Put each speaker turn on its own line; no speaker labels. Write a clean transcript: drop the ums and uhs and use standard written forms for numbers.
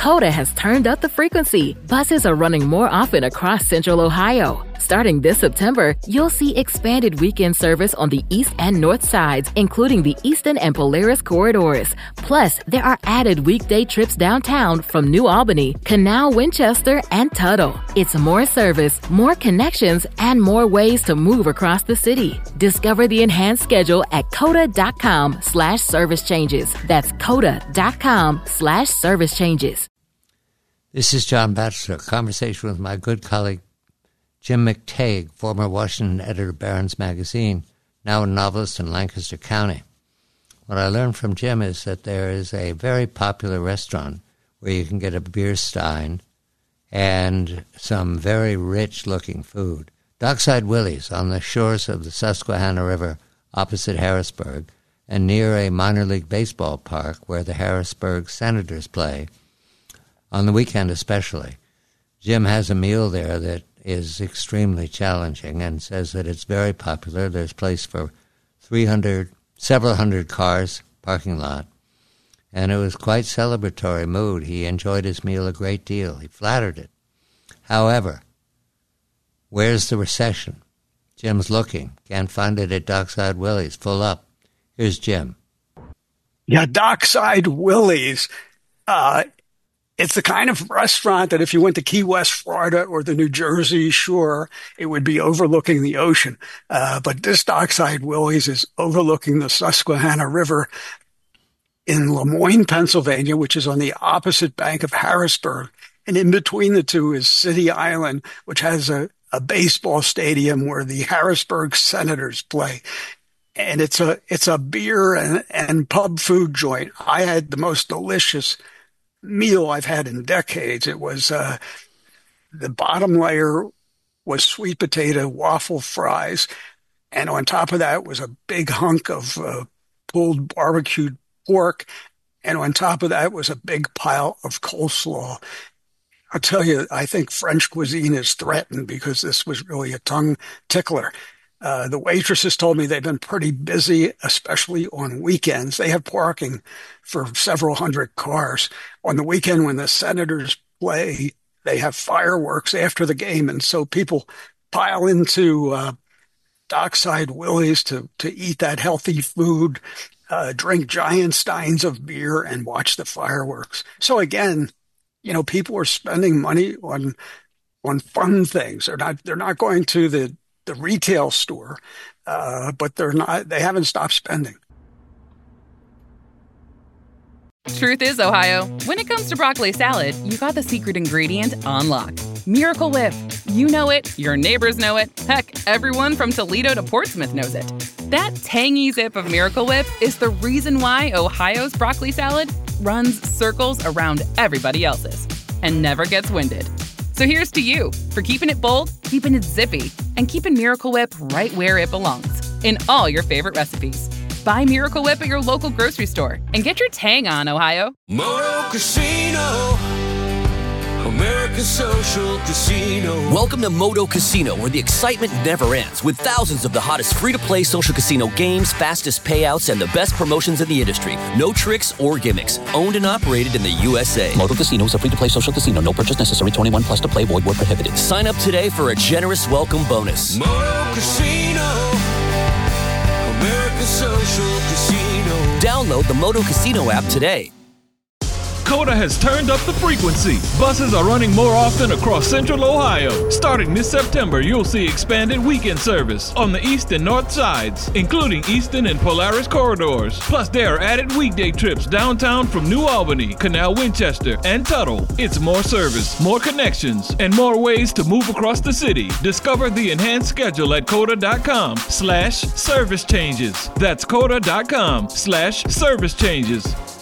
COTA has turned up the frequency. Buses are running more often across Central Ohio. Starting this September, you'll see expanded weekend service on the east and north sides, including the Easton and Polaris corridors. Plus, there are added weekday trips downtown from New Albany, Canal, Winchester, and Tuttle. It's more service, more connections, and more ways to move across the city. Discover the enhanced schedule at COTA.com/service changes. That's COTA.com/service changes.
This is John Batchelor, conversation with my good colleague Jim McTague, former Washington editor of Barron's Magazine, now a novelist in Lancaster County. What I learned from Jim is that there is a very popular restaurant where you can get a beer stein and some very rich-looking food. Dockside Willie's on the shores of the Susquehanna River opposite Harrisburg and near a minor league baseball park where the Harrisburg Senators play, on the weekend especially. Jim has a meal there that is extremely challenging and says that it's very popular. There's place for several hundred cars, parking lot. And it was quite celebratory mood. He enjoyed his meal a great deal. He flattered it. However, where's the recession? Jim's looking. Can't find it at Dockside Willie's. Full up. Here's Jim.
Yeah, Dockside Willie's. It's the kind of restaurant that if you went to Key West, Florida, or the New Jersey shore, it would be overlooking the ocean. But this Dockside Willie's is overlooking the Susquehanna River in Lemoyne, Pennsylvania, which is on the opposite bank of Harrisburg. And in between the two is City Island, which has a baseball stadium where the Harrisburg Senators play. And it's a beer and pub food joint. I had the most delicious meal I've had in decades. It was the bottom layer was sweet potato waffle fries, and on top of that was a big hunk of pulled barbecued pork, and on top of that was a big pile of coleslaw. I'll tell you, I think French cuisine is threatened because this was really a tongue tickler. The waitresses told me they've been pretty busy, especially on weekends. They have parking for several hundred cars. On the weekend when the Senators play, they have fireworks after the game, and so people pile into Dockside Willie's to eat that healthy food, drink giant steins of beer, and watch the fireworks. So again, people are spending money on fun things. They're not going to the retail store, but they haven't stopped spending.
Truth is, Ohio, when it comes to broccoli salad, you got the secret ingredient on lock. Miracle Whip. You know it, your neighbors know it, heck, everyone from Toledo to Portsmouth knows it. That tangy zip of Miracle Whip is the reason why Ohio's broccoli salad runs circles around everybody else's and never gets winded. So here's to you for keeping it bold, keeping it zippy, and keeping Miracle Whip right where it belongs, in all your favorite recipes. Buy Miracle Whip at your local grocery store and get your tang on, Ohio.
Moto Casino, America's social casino.
Welcome to Moto Casino, where the excitement never ends, with thousands of the hottest free-to-play social casino games, fastest payouts, and the best promotions in the industry. No tricks or gimmicks. Owned and operated in the USA.
Moto Casino is a free-to-play social casino. No purchase necessary. 21 plus to play. Void where prohibited.
Sign up today for a generous welcome bonus.
Moto Casino, America's social casino.
Download the Moto Casino app today.
COTA has turned up the frequency. Buses are running more often across Central Ohio. Starting this September, you'll see expanded weekend service on the east and north sides, including Easton and Polaris corridors. Plus, there are added weekday trips downtown from New Albany, Canal, Winchester, and Tuttle. It's more service, more connections, and more ways to move across the city. Discover the enhanced schedule at COTA.com/service changes. That's COTA.com/service changes.